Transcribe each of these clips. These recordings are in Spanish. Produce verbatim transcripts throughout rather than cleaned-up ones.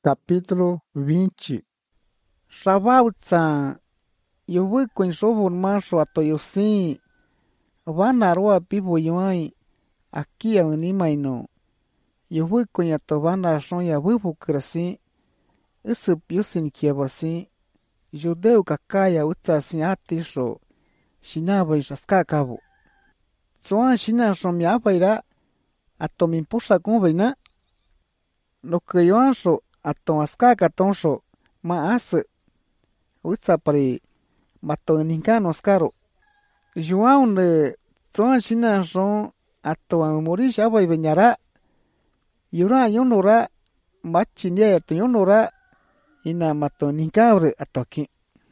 Capítulo vinte. Xabautsa yuwi kwen sobon maso atoyosin vanaroa pivo yuai aquí avenimaino yuwi kwen atovana son ya wivu krasi isup yusin kievosin judeu kakaya utsasin atisho shinaba isaskakabo tsoan shina son miabaira atomin pusa conveina lo que yo anso aton askaka tonsho ma as utsapari mato ninkano skaro João ne tsoan shina son ato amori shaba ibenyara yura yonora machinia to yonora ina mato ninkabre atoki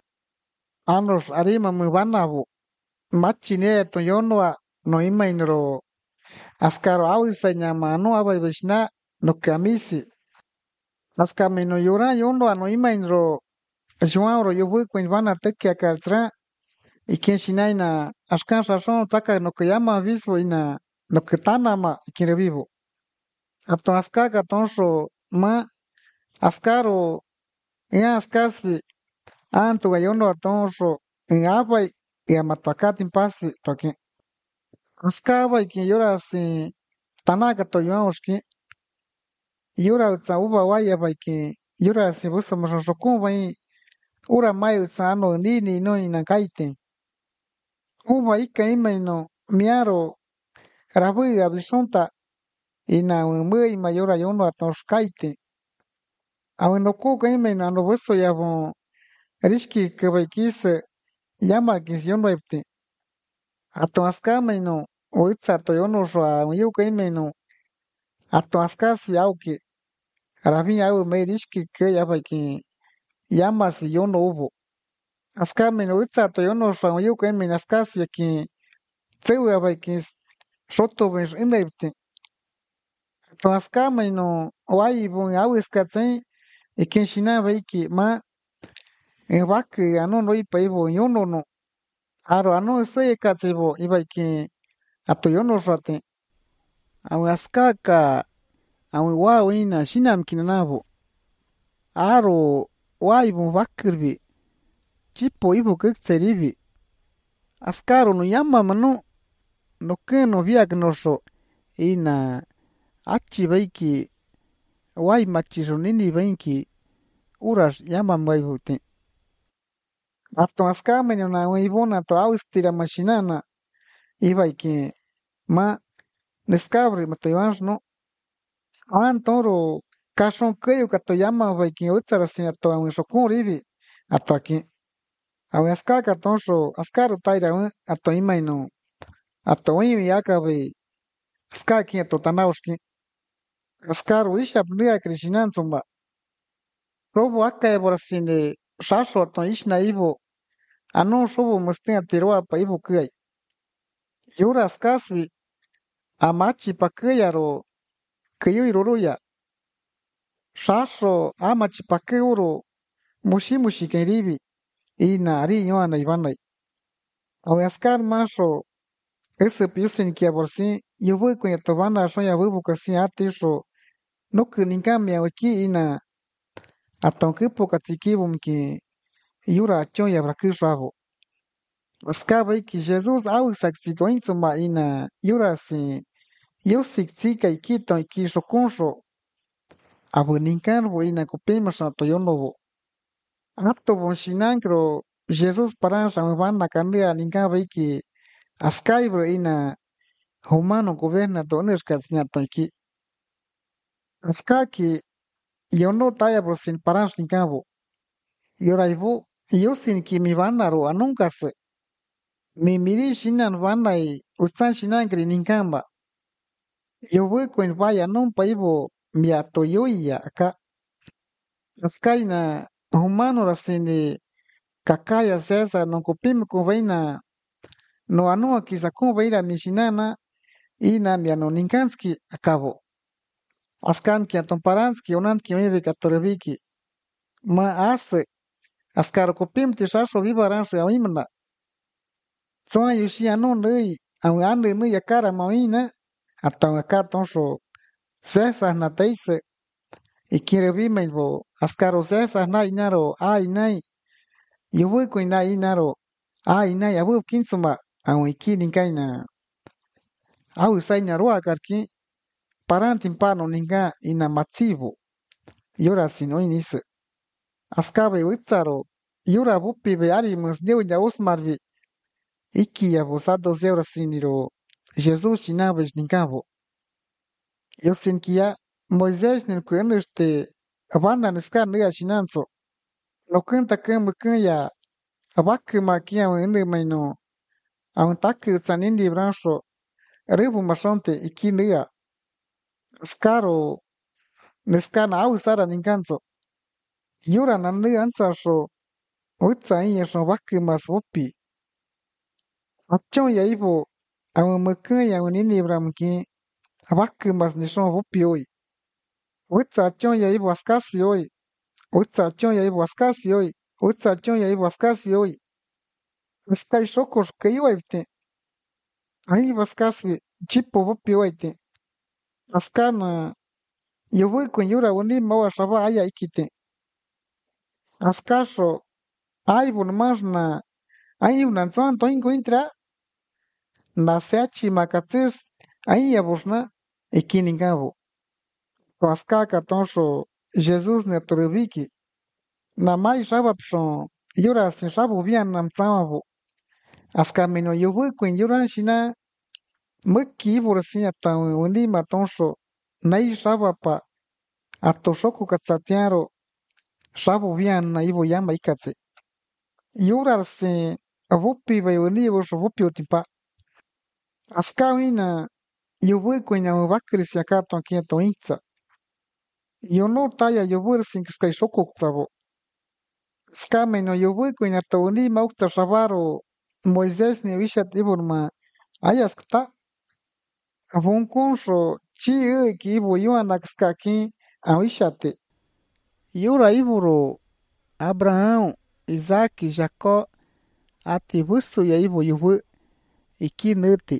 anos arima mubanabo machinia to yonoa no imainro askaro awisa nyama no abaibishna no kamisi askamino yura yono no imainro João ro yobu kwen vana teke akartra ikin shinaina ashkan shashon taka no kayama viso ina no ketanama ikin vivo ato askaka tonsho ma askaro ya askasvi anto gayono tonsho en abai y amatakatin pasvi toki askaba ikin yora si tanaka to yoshki yura utsa uba waya baiki yura si busa mashokun bai ura mayu sano nini no inakaite uba ika imaino miaro rabu abishonta ina umui mayora yono atoshkaite aweno kuka imaino ano buso yabo rishki kebaikise yama kisyono epte ato askamaino uitsa to yono shwa uyuka imaino ato askas yauki rabi yau me rishki ke yabaiki yamas yono ubo askamaino uitsa to yono shwa uyuka imaino askas yaki tsewe yabaiki shoto ben inlepte to askamaino wai bon yau iskatsen ikin shina baiki ma en baki ano no ipa ibo yono no aro ano se katsebo ibaiki ato yono shwate awe askaka awe wa ina shinam kinanabo aro wai bon bakirbi chipo ibo ketseribi askaro no yama mano no que no viagnoso ina achi baiki wai machisho nini baiki uras yama baibute ato askamenyo na weibona to austira machinana ibaiki ma nescabri matoyans no antoro kashon keyo katoyama baiki utsara sin ato awen shokun ribi ato aquí awen askaka tonsho askaro taira ato imaino ato wimi yakabe skaki ato tanauski askaro isha pnuya krishinan zumba robo aka eborasine shasho ato ishna ibo ano shobo mustin atiroa pa ibo kuyay yura askasbi amachi pa kuyaro kuyu iroruya shasho amachi pa kuyuro mushi mushi keribi ina ari yoana ibanay awen askar masho ese piusen que aborsi yo voy con tu banda soy a huevo que si atisho no que ni cambia aquí ina atonke poca tsikibum que yura chon ya brakishabo skaba que Jesus au saxigoin suma ina yura si yo sik y kito y kisho konsho abuninkan bo ina kupima sa to yonobo ato bon shinankro Jesus paran sa banda kandia ninkaba que askaibro ina humano governa dones katsinato iki askaki yono taya bro sin parans ni cabo yoraibu yo sin ki mi banaro anunca se mi miri shinan banai usan shinan kri ninkamba yo voy con vaya non paibo mi atoyoya acá askaina humano rasini kakaya sesa non kopim ko vaina no anu akisa ko vaira mi shinana ina mi ano ninkanski acabo askan ki aton paranski onan ki mebe katorebiki ma ase askar kopim ti shasho vivaran su awimna tsoa yushi anon nei aun ande nei yakara mawina atan akaton sho sesa na teise y quiere verme bo ascaro esa na inaro ay nay yo voy con na inaro ay nay abu kinsuma aun iki ninkaina au sai na roa karki parantin pano ninga ina matsivo yora sino inis askabe witsaro yora bupi be ari mus deu ya usmarvi iki ya vosado zero siniro Jesus chinabes ninkavo yo sinkia Moisés nel kueneste abanda neska nega chinanzo no kunta kem ya abak makia ende maino aun tak sanindi brancho rebu masonte iki nega skaro neska na usara ninkanzo yura nanne ansasho utsa in yesho bak mas wopi achon ya ibo aun mekun ya unini bramki abak mas nishon wopi oi utsa achon ya ibo askas oi utsa achon ya ibo askas oi utsa achon ya ibo askas oi skai shokos kai waite ai vaskas chipo wopi waite askana yo voy con yura woni mawa shaba aya ikite askasho ai bon masna ai una zon to encuentra na seachi makatsis ai ya bosna ikiningavo to askaka tonsho Jesus ne torviki na mai shaba pshon yura sin shabu bian nam tsamavo askameno yo voy con yura shina maki borsin ata woni matonsho nai shaba pa atoshoku katsatiaro shabu bian na ibo yama ikatse yura se vopi ba woni bo vopi otipa askawina yo voy con na bakri siakato kieto intsa yo no taya yo voy sin skai shoku tsavo skameno yo voy con na toni maukta shabaro Moisés ne wishat iburma ayaskta avon konsho chi ki ibo yuana skaki awishate yura iburo Abraão, Isaac, Jacó, atibusto e aí voivo e que nete.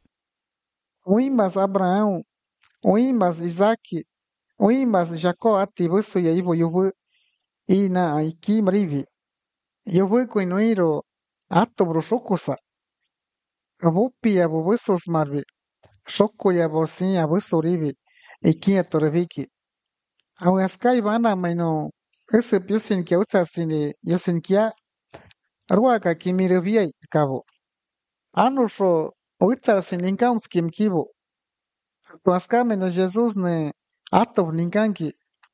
Uimas Abraão, uimas Isaac, uimas Jacó, atibusto e aí voivo e na aiki marivi. Eu vou com noiro ato broshokosa. Avopi a vovossos marvi. Shoko ya borsin a vosorivi e que a torviki. Ao askai vana maino. Ese piusin que usa sini yosin kia ruaka kimireviai cabo. Anusho usa sin linkan skim kibo. Tuaskame no Jesus ne atov linkanki.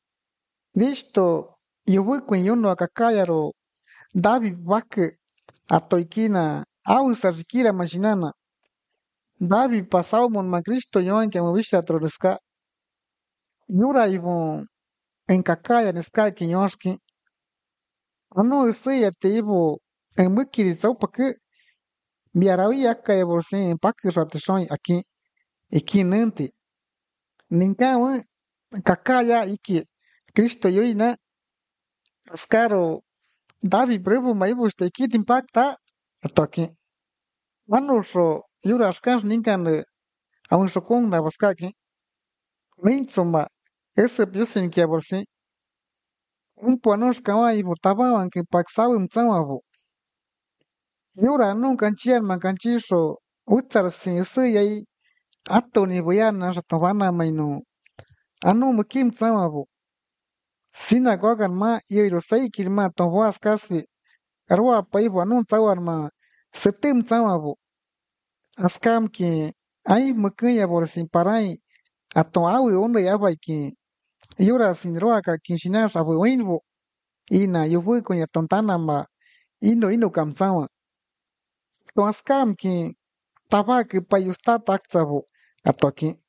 Listo, yo voy con yono akakayaro David wake atoikina ausa rikira machinana. David pasao mon magristo yoan que movisha troreska. Yura ibon en kakaya neska kinyoshki. Ano estoy te ibo en mukiri tsaupak biarawi yaka ya borsin pak ratishon aquí iki nante ninkawa kakaya iki Cristo yoina askaro Davi brevo maibo este kit impacta atoki manusho yura ashkash ninkan aun shokong na baskaki mintsuma ese piusin kia borsin un puanosh kawa ibo tabawan que paksawim tsawabo yura nunca chian manchisho utsar sin suyai ato ni voyana shatovana maino anu mukim tsawabo sinagoga ma yoirosai kirma tovoas kasvi arwa paibo anun tsawar ma septim tsawabo askam ki ai muknya bor sin parai ato awi ondo yabai ki yura sin roaka kinshinash abo winbo ina yovui konya tontana ma ino ino kam tsawa to askam ki tabak payusta taktsavo atoki